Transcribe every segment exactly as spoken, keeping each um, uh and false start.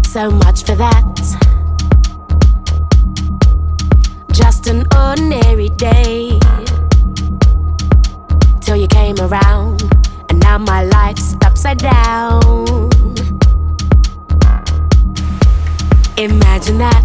So much for that. Just an ordinary day till you came around, and now my life's upside down. Imagine that.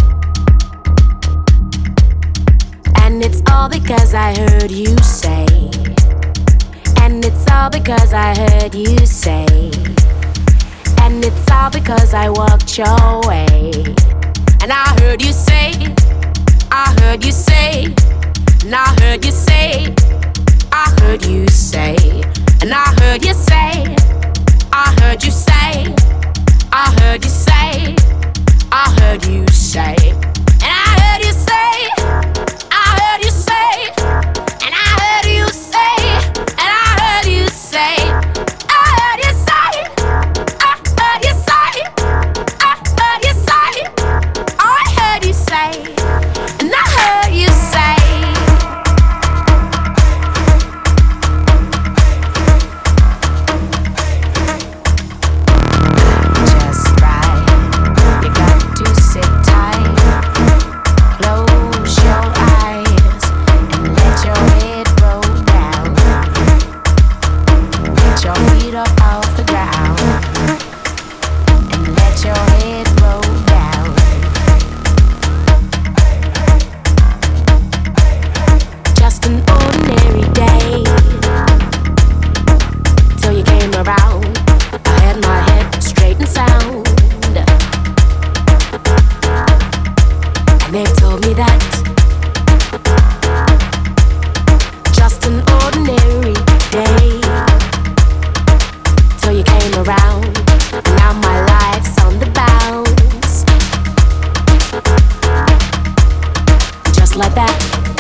And it's all because I heard you say. And it's all because I heard you say. And it's all because I walked your way. And I heard you say, I heard you say, and I heard you say, I heard you say, and I heard you say, I heard you say, I heard you say, I heard you say, and I heard you say, I heard you say, and I heard you say, and I heard you say, I heard you say, I heard you say, I heard you say, I heard you say, and I heard you say. Just right, you got to sit tight, close your eyes and let your head roll down. Get your feet up off the ground and let your head roll down. Just an ordinary day till you came around. I had my head straight and sound, and they've told me that just an ordinary day till you came around. Now my life's on the bounce, just like that.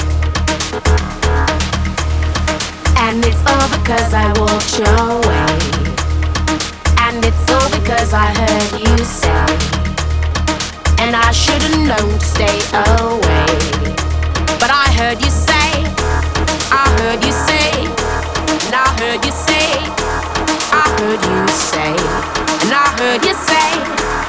And it's all because I walked your way. And it's all because I heard you say. And I should've known to stay away. But I heard you say, I heard you say, and I heard you say, I heard you say, and I heard you say,